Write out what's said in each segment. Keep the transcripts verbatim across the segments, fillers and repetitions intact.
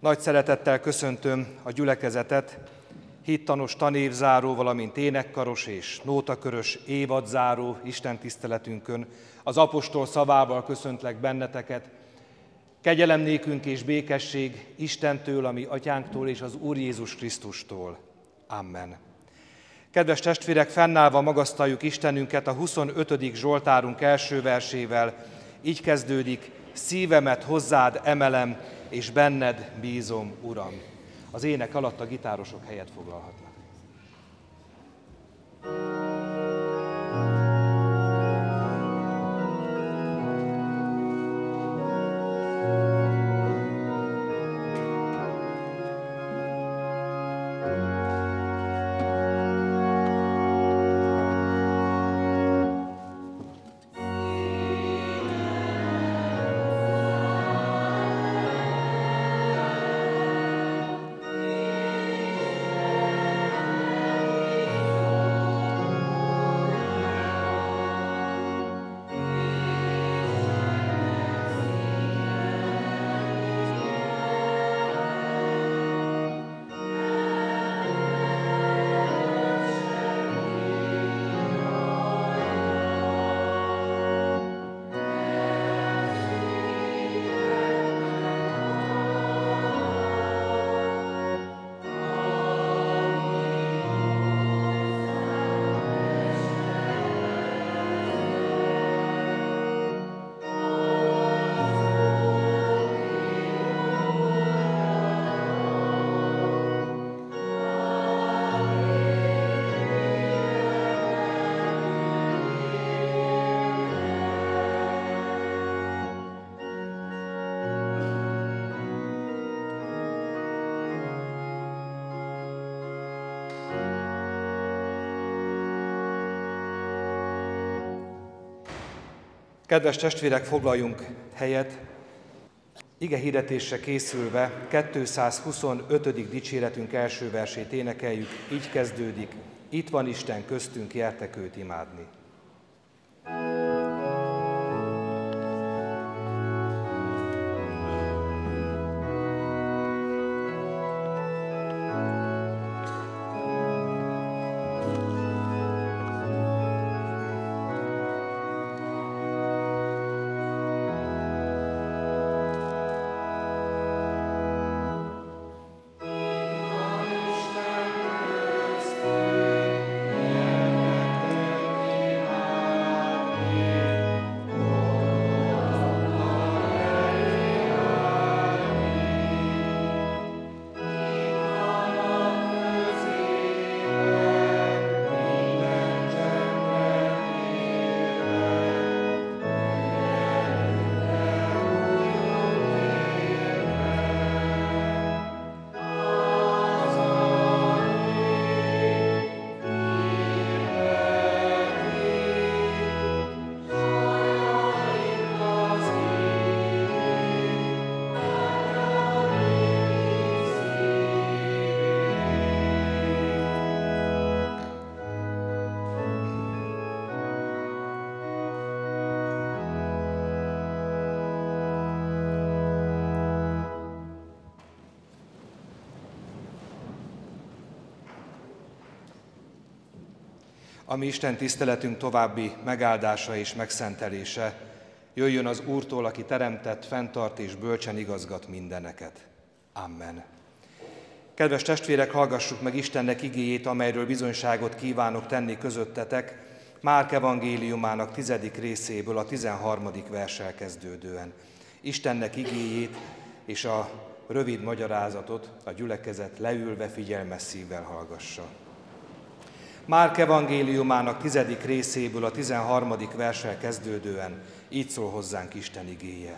Nagy szeretettel köszöntöm a gyülekezetet, hittanos tanévzáró, valamint énekkaros és nótakörös évadzáró istentiszteletünkön. Az apostol szavával köszöntlek benneteket. Kegyelem nékünk és békesség Istentől, a mi atyánktól és az Úr Jézus Krisztustól. Amen. Kedves testvérek, fennállva magasztaljuk Istenünket a huszonötödik Zsoltárunk első versével. Így kezdődik: szívemet hozzád emelem, és benned bízom, Uram. Az ének alatt a gitárosok helyet foglalhatnak. Kedves testvérek, foglaljunk helyet. Ige hirdetésre készülve kétszázhuszonötödik dicséretünk első versét énekeljük, így kezdődik: itt van Isten köztünk, gyertek őt imádni. A mi Isten tiszteletünk további megáldása és megszentelése jöjjön az Úrtól, aki teremtett, fenntart és bölcsen igazgat mindeneket. Amen. Kedves testvérek, hallgassuk meg Istennek igéjét, amelyről bizonyságot kívánok tenni közöttetek, Márk evangéliumának tizedik részéből, a tizenharmadik verssel kezdődően. Istennek igéjét és a rövid magyarázatot a gyülekezet leülve figyelmes szívvel hallgassa. Márk evangéliumának tizedik részéből, a tizenharmadik verssel kezdődően így szól hozzánk Isten igéje.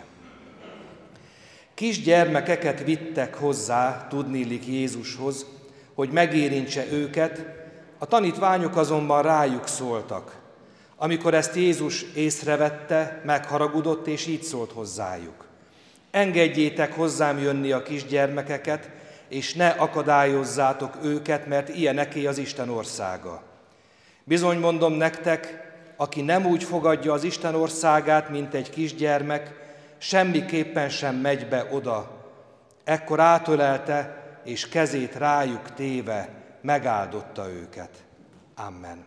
Kisgyermekeket vittek hozzá, tudniillik Jézushoz, hogy megérintse őket, a tanítványok azonban rájuk szóltak. Amikor ezt Jézus észrevette, megharagudott, és így szólt hozzájuk: engedjétek hozzám jönni a kisgyermekeket, és ne akadályozzátok őket, mert ilyeneké az Isten országa. Bizony mondom nektek, aki nem úgy fogadja az Isten országát, mint egy kisgyermek, semmiképpen sem megy be oda. Ekkor átölelte, és kezét rájuk téve megáldotta őket. Amen.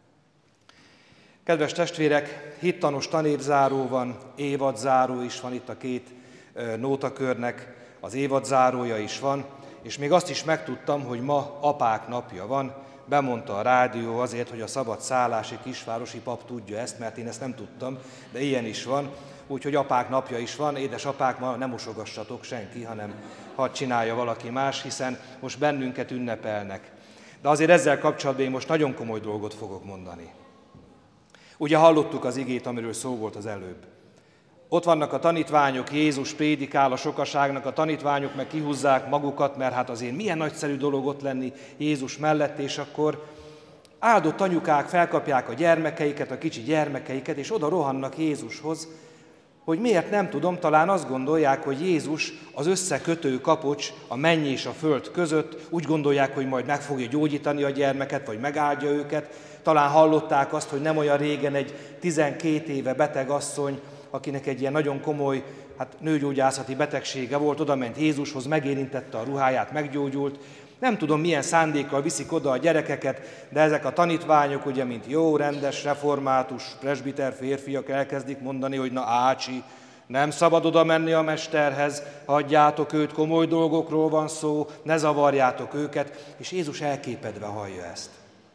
Kedves testvérek, hittanos tanévzáró van, évadzáró is van, itt a két nótakörnek az évadzárója is van, és még azt is megtudtam, hogy ma apák napja van, bemondta a rádió azért, hogy a szabad szállási kisvárosi pap tudja ezt, mert én ezt nem tudtam, de ilyen is van, úgyhogy apák napja is van, édesapák, ma nem mosogassatok senki, hanem hadd csinálja valaki más, hiszen most bennünket ünnepelnek. De azért ezzel kapcsolatban én most nagyon komoly dolgot fogok mondani. Ugye hallottuk az igét, amiről szó volt az előbb. Ott vannak a tanítványok, Jézus prédikál a sokaságnak, a tanítványok meg kihúzzák magukat, mert hát azért milyen nagyszerű dolog ott lenni Jézus mellett, és akkor áldott anyukák felkapják a gyermekeiket, a kicsi gyermekeiket, és oda rohannak Jézushoz, hogy miért nem tudom, talán azt gondolják, hogy Jézus az összekötő kapocs a menny és a föld között, úgy gondolják, hogy majd meg fogja gyógyítani a gyermeket, vagy megáldja őket. Talán hallották azt, hogy nem olyan régen egy tizenkét éve beteg asszony, akinek egy ilyen nagyon komoly hát, nőgyógyászati betegsége volt, oda ment Jézushoz, megérintette a ruháját, meggyógyult. Nem tudom, milyen szándékkal viszik oda a gyerekeket, de ezek a tanítványok, ugye, mint jó, rendes, református, presbiter férfiak elkezdik mondani, hogy na ácsi, nem szabad oda menni a mesterhez, hagyjátok őt, komoly dolgokról van szó, ne zavarjátok őket, és Jézus elképedve hallja ezt.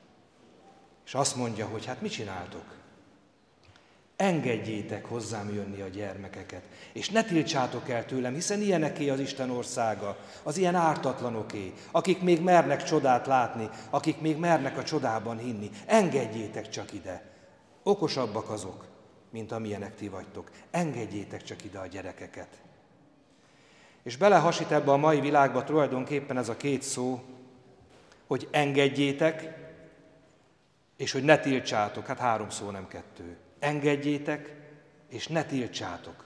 És azt mondja, hogy hát mit csináltok? Engedjétek hozzám jönni a gyermekeket, és ne tiltsátok el tőlem, hiszen ilyeneké az Isten országa, az ilyen ártatlanoké, akik még mernek csodát látni, akik még mernek a csodában hinni. Engedjétek csak ide. Okosabbak azok, mint amilyenek ti vagytok. Engedjétek csak ide a gyerekeket. És belehasít ebbe a mai világba tulajdonképpen ez a két szó, hogy engedjétek, és hogy ne tiltsátok. Hát három szó, nem kettő. Engedjétek, és ne tiltsátok.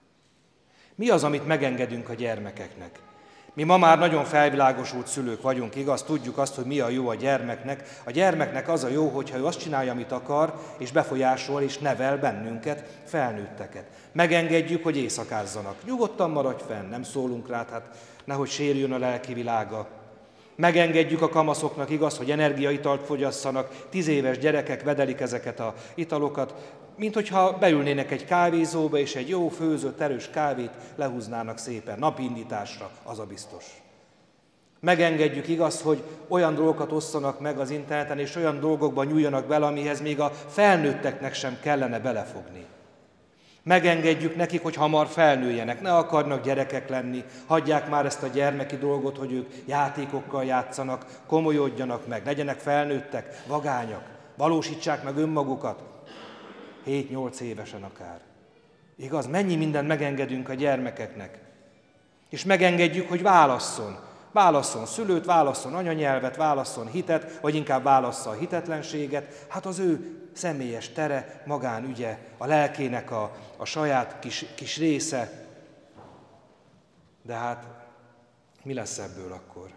Mi az, amit megengedünk a gyermekeknek? Mi ma már nagyon felvilágosult szülők vagyunk, igaz? Tudjuk azt, hogy mi a jó a gyermeknek. A gyermeknek az a jó, hogyha ő azt csinálja, amit akar, és befolyásol, és nevel bennünket, felnőtteket. Megengedjük, hogy éjszakázzanak. Nyugodtan maradj fenn, nem szólunk rá, hát nehogy sérüljön a lelki világa. Megengedjük a kamaszoknak, igaz, hogy energiaitalt fogyasszanak, tíz éves gyerekek vedelik ezeket a italokat, mint hogyha beülnének egy kávézóba, és egy jó főzött, erős kávét lehúznának szépen, napindításra, az a biztos. Megengedjük, igaz, hogy olyan dolgokat osszanak meg az interneten, és olyan dolgokban nyúljanak bele, amihez még a felnőtteknek sem kellene belefogni. Megengedjük nekik, hogy hamar felnőjenek, ne akarnak gyerekek lenni, hagyják már ezt a gyermeki dolgot, hogy ők játékokkal játszanak, komolyodjanak meg, legyenek felnőttek, vagányak, valósítsák meg önmagukat, hét-nyolc évesen akár. Igaz, mennyi mindent megengedünk a gyermekeknek. És megengedjük, hogy válasszon. Válasszon szülőt, válasszon anyanyelvet, válasszon hitet, vagy inkább válassza a hitetlenséget. Hát az ő személyes tere, magánügye, a lelkének a, a saját kis, kis része. De hát mi lesz ebből akkor?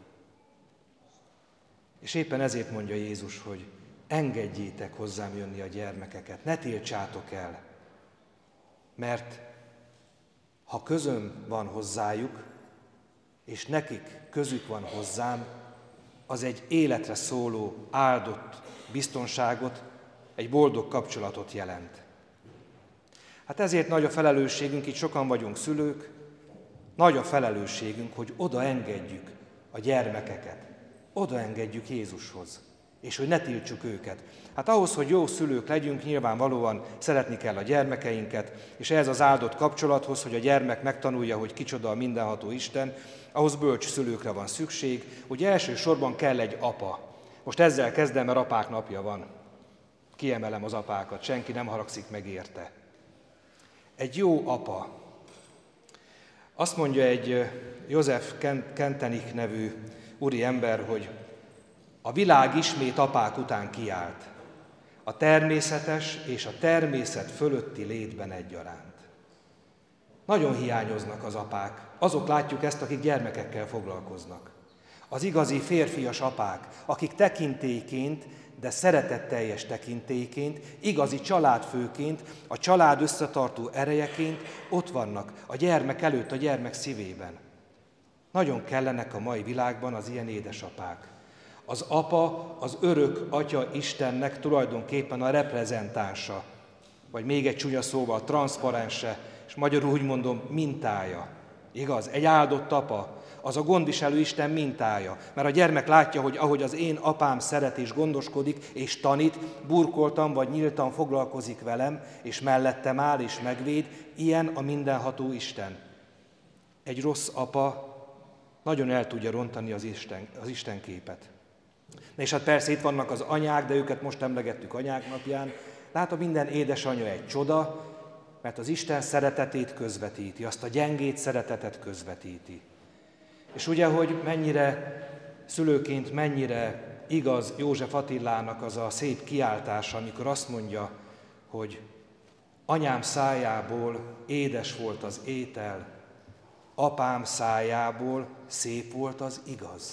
És éppen ezért mondja Jézus, hogy engedjétek hozzám jönni a gyermekeket, ne tiltsátok el. Mert ha közöm van hozzájuk, és nekik közük van hozzám, az egy életre szóló, áldott biztonságot, egy boldog kapcsolatot jelent. Hát ezért nagy a felelősségünk, itt sokan vagyunk szülők, nagy a felelősségünk, hogy odaengedjük a gyermekeket, odaengedjük Jézushoz, és hogy ne tiltsuk őket. Hát ahhoz, hogy jó szülők legyünk, nyilvánvalóan szeretni kell a gyermekeinket, és ehhez az áldott kapcsolathoz, hogy a gyermek megtanulja, hogy kicsoda a mindenható Isten, ahhoz bölcs szülőkre van szükség. Ugye elsősorban kell egy apa. Most ezzel kezdem, mert apák napja van. Kiemelem az apákat, senki nem haragszik meg érte. Egy jó apa. Azt mondja egy József Kentenich nevű úri ember, hogy a világ ismét apák után kiállt, a természetes és a természet fölötti létben egyaránt. Nagyon hiányoznak az apák. Azok látjuk ezt, akik gyermekekkel foglalkoznak. Az igazi férfias apák, akik tekintélyként, de szeretetteljes tekintélyként, igazi családfőként, a család összetartó erejeként ott vannak a gyermek előtt, a gyermek szívében. Nagyon kellenek a mai világban az ilyen édesapák. Az apa, az örök Atya Istennek tulajdonképpen a reprezentánsa, vagy még egy csúnya szóval transzparense, és magyarul úgy mondom, mintája. Igaz? Egy áldott apa, az a gondviselő Isten mintája. Mert a gyermek látja, hogy ahogy az én apám szeret és gondoskodik, és tanít, burkoltan vagy nyíltan foglalkozik velem, és mellettem áll és megvéd, ilyen a mindenható Isten. Egy rossz apa nagyon el tudja rontani az Isten, az Isten képet. Na és hát persze itt vannak az anyák, de őket most emlegettük anyák napján. Látom, minden édesanyja egy csoda, mert az Isten szeretetét közvetíti, azt a gyengét szeretetet közvetíti. És ugye, hogy mennyire szülőként, mennyire igaz József Attilának az a szép kiáltása, amikor azt mondja, hogy anyám szájából édes volt az étel, apám szájából szép volt az igaz.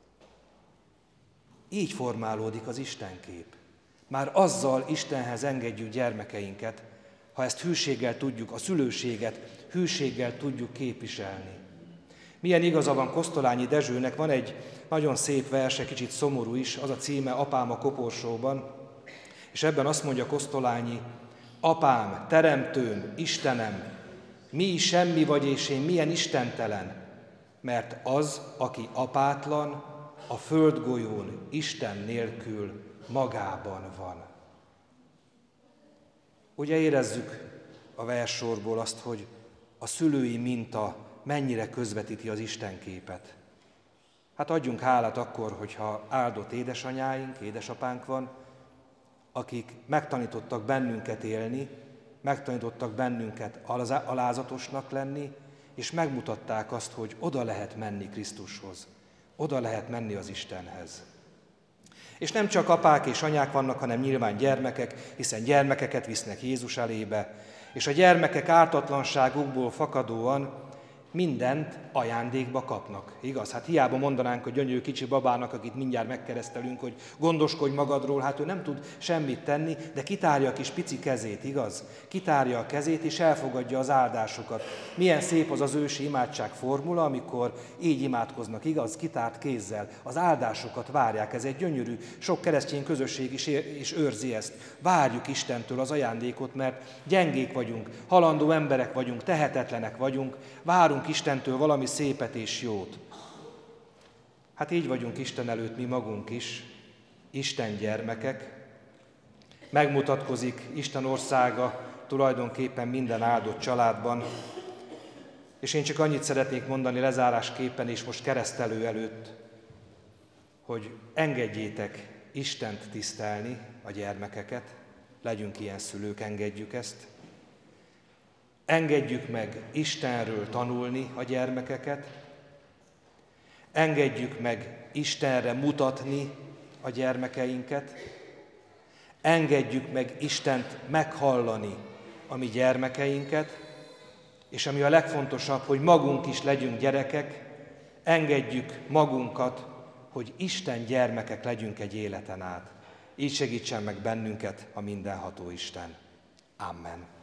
Így formálódik az Istenkép. Már azzal Istenhez engedjük gyermekeinket, ha ezt hűséggel tudjuk, a szülőséget hűséggel tudjuk képviselni. Milyen igaza van Kosztolányi Dezsőnek, van egy nagyon szép verse, kicsit szomorú is, az a címe Apám a koporsóban, és ebben azt mondja Kosztolányi: apám, teremtőm, Istenem, mi semmi vagy és én milyen istentelen, mert az, aki apátlan, a földgolyón Isten nélkül magában van. Ugye érezzük a verssorból azt, hogy a szülői minta mennyire közvetíti az Istenképet. Hát adjunk hálát akkor, hogyha áldott édesanyáink, édesapánk van, akik megtanítottak bennünket élni, megtanítottak bennünket alázatosnak lenni, és megmutatták azt, hogy oda lehet menni Krisztushoz, oda lehet menni az Istenhez. És nem csak apák és anyák vannak, hanem nyilván gyermekek, hiszen gyermekeket visznek Jézus elébe, és a gyermekek ártatlanságukból fakadóan mindent ajándékba kapnak. Igaz? Hát hiába mondanánk a gyönyörű kicsi babának, akit mindjárt megkeresztelünk, hogy gondoskodj magadról, hát ő nem tud semmit tenni, de kitárja a kis pici kezét, igaz? Kitárja a kezét és elfogadja az áldásokat. Milyen szép az az ősi imádság formula, amikor így imádkoznak, igaz? Kitárt kézzel. Az áldásokat várják, ez egy gyönyörű, sok keresztény közösség is, is őrzi ezt. Várjuk Istentől az ajándékot, mert gyengék vagyunk, halandó emberek vagyunk, tehetetlenek vagyunk, várunk Istentől valami szépet és jót. Hát így vagyunk Isten előtt mi magunk is, Isten gyermekek. Megmutatkozik Isten országa tulajdonképpen minden áldott családban. És én csak annyit szeretnék mondani lezárásképpen, és most keresztelő előtt, hogy engedjétek Istent tisztelni a gyermekeket, legyünk ilyen szülők, engedjük ezt. Engedjük meg Istenről tanulni a gyermekeket, engedjük meg Istenre mutatni a gyermekeinket, engedjük meg Istent meghallani a mi gyermekeinket, és ami a legfontosabb, hogy magunk is legyünk gyerekek, engedjük magunkat, hogy Isten gyermekek legyünk egy életen át. Így segítsen meg bennünket a mindenható Isten. Amen.